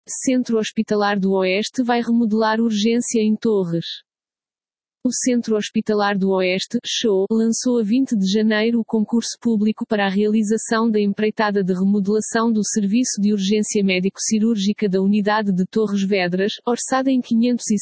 Centro Hospitalar do Oeste vai remodelar urgência em Torres. O Centro Hospitalar do Oeste, CHO, lançou a 20 de janeiro o concurso público para a realização da empreitada de remodelação do Serviço de Urgência Médico-Cirúrgica da Unidade de Torres Vedras, orçada em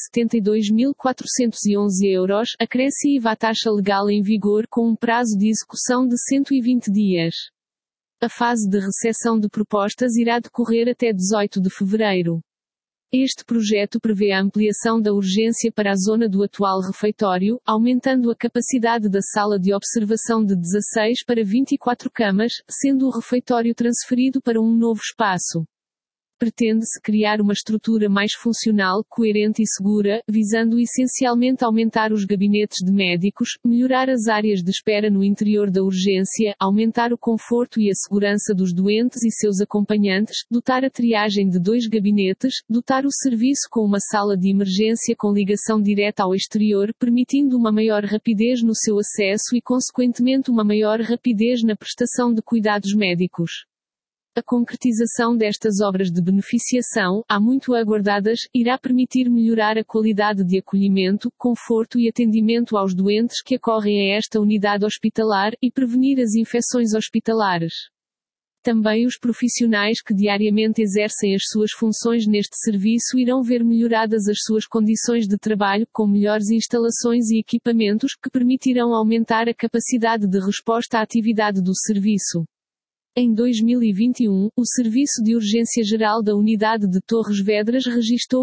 572.411 euros, acresce IVA à taxa legal em vigor com um prazo de execução de 120 dias. A fase de recepção de propostas irá decorrer até 18 de fevereiro. Este projeto prevê a ampliação da urgência para a zona do atual refeitório, aumentando a capacidade da sala de observação de 16 para 24 camas, sendo o refeitório transferido para um novo espaço. Pretende-se criar uma estrutura mais funcional, coerente e segura, visando essencialmente aumentar os gabinetes de médicos, melhorar as áreas de espera no interior da urgência, aumentar o conforto e a segurança dos doentes e seus acompanhantes, dotar a triagem de 2 gabinetes, dotar o serviço com uma sala de emergência com ligação direta ao exterior, permitindo uma maior rapidez no seu acesso e consequentemente uma maior rapidez na prestação de cuidados médicos. A concretização destas obras de beneficiação, há muito aguardadas, irá permitir melhorar a qualidade de acolhimento, conforto e atendimento aos doentes que acorrem a esta unidade hospitalar, e prevenir as infecções hospitalares. Também os profissionais que diariamente exercem as suas funções neste serviço irão ver melhoradas as suas condições de trabalho, com melhores instalações e equipamentos, que permitirão aumentar a capacidade de resposta à atividade do serviço. Em 2021, o Serviço de Urgência Geral da Unidade de Torres Vedras registrou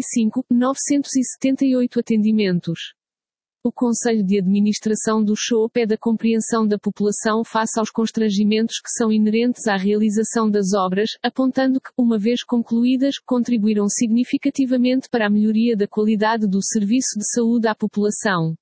45.978 atendimentos. O Conselho de Administração do CHO pede a compreensão da população face aos constrangimentos que são inerentes à realização das obras, apontando que, uma vez concluídas, contribuirão significativamente para a melhoria da qualidade do serviço de saúde à população.